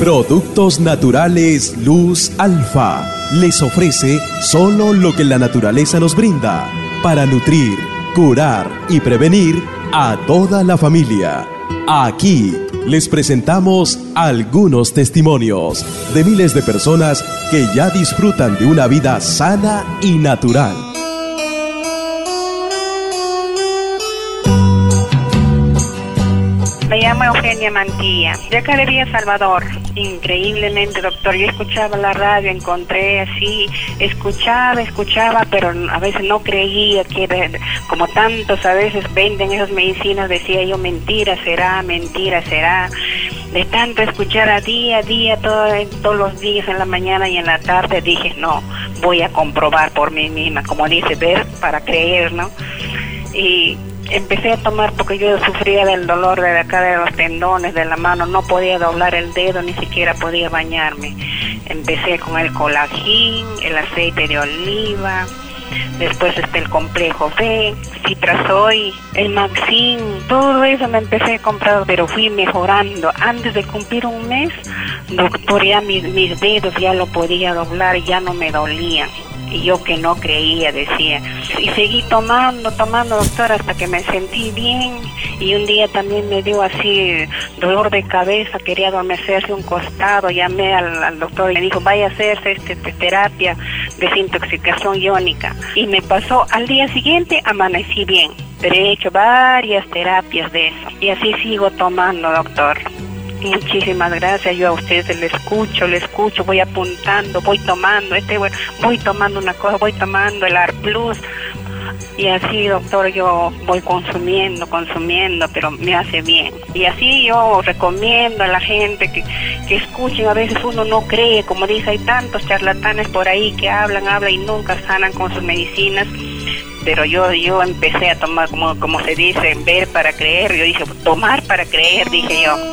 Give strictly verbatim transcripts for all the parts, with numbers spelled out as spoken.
Productos Naturales Luz Alfa les ofrece solo lo que la naturaleza nos brinda para nutrir, curar y prevenir a toda la familia. Aquí les presentamos algunos testimonios de miles de personas que ya disfrutan de una vida sana y natural. Me llamo Eugenia Mantilla, de acá de Villa Salvador. Increíblemente, doctor, yo escuchaba la radio, encontré así, escuchaba, escuchaba, pero a veces no creía que era, como tantos a veces venden esas medicinas, decía yo, mentira será, mentira será. De tanto escuchar a día a día, todo, todos los días, en la mañana y en la tarde, dije, no, voy a comprobar por mí misma, como dice, ver para creer, ¿no? Y empecé a tomar porque yo sufría del dolor de acá de los tendones de la mano, no podía doblar el dedo, ni siquiera podía bañarme. Empecé con el Colágin, el aceite de oliva, después está el complejo B, Citrasoy, el Maxin, todo eso me empecé a comprar, pero fui mejorando. Antes de cumplir un mes, doctor, ya mis, mis dedos ya lo podía doblar, ya no me dolían. Y yo que no creía, decía. Y seguí tomando, tomando, doctor, hasta que me sentí bien. Y un día también me dio así dolor de cabeza, quería adormecerse un costado. Llamé al, al doctor y me dijo, vaya a hacerse este, este, terapia de desintoxicación iónica. Y me pasó, al día siguiente amanecí bien. Pero he hecho varias terapias de eso. Y así sigo tomando, doctor. Muchísimas gracias, yo a ustedes le escucho, le escucho, voy apuntando, voy tomando, este voy tomando una cosa, voy tomando el Ar Plus, y así, doctor, yo voy consumiendo, consumiendo, pero me hace bien. Y así yo recomiendo a la gente que, que escuchen, a veces uno no cree, como dice, hay tantos charlatanes por ahí que hablan, hablan y nunca sanan con sus medicinas. Pero yo yo empecé a tomar, como, como se dice, ver para creer, yo dije, tomar para creer, dije yo.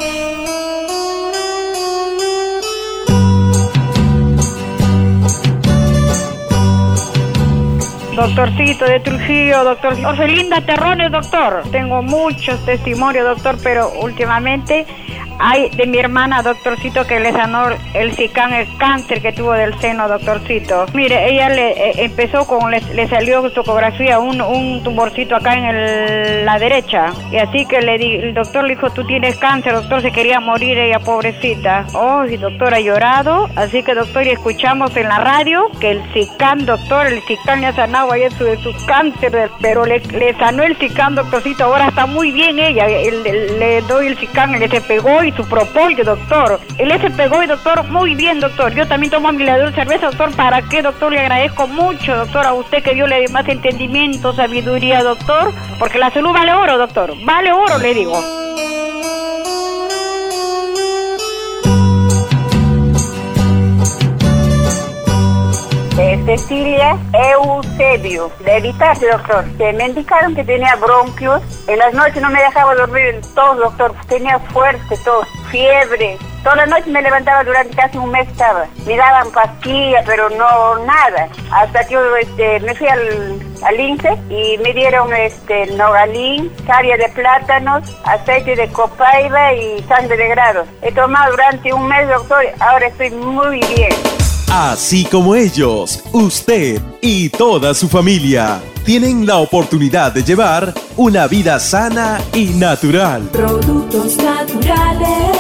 Doctorcito de Trujillo, doctor Orfelinda Terrones, doctor. Tengo muchos testimonios, doctor, pero últimamente hay de mi hermana, doctorcito, que le sanó el SICAN, el cáncer que tuvo del seno, doctorcito. Mire, ella le eh, empezó con, le, le salió topografía, un, un tumorcito acá en el, la derecha. Y así que le di, el doctor le dijo, tú tienes cáncer, doctor, se quería morir ella, pobrecita. Oh, y doctor ha llorado. Así que, doctor, y escuchamos en la radio que el SICAN, doctor, el SICAN le ha sanado ahí su, su cáncer, pero le, le sanó el SICAN, doctorcito. Ahora está muy bien ella. El, el, le doy el SICAN, le se pegó y su propóleo, doctor. Él se pegó y, doctor, muy bien, doctor. Yo también tomo mi ladrón cerveza, doctor. ¿Para qué, doctor? Le agradezco mucho, doctor, a usted, que Dios le dé más entendimiento, sabiduría, doctor. Porque la salud vale oro, doctor. Vale oro, le digo. Eh, Cecilia Eusebio, de Vitarte, doctor. Que me indicaron que tenía bronquios. En las noches no me dejaba dormir en tos, doctor. Tenía fuerte tos, fiebre. Toda la noche me levantaba, durante casi un mes estaba. Me daban pastillas, pero no nada. Hasta que yo este, me fui al, al INSE y me dieron este, Nogalín, caria de plátanos, aceite de copaiba y sangre de grado. He tomado durante un mes, doctor. Ahora estoy muy bien. Así como ellos, usted y toda su familia tienen la oportunidad de llevar una vida sana y natural. Productos naturales.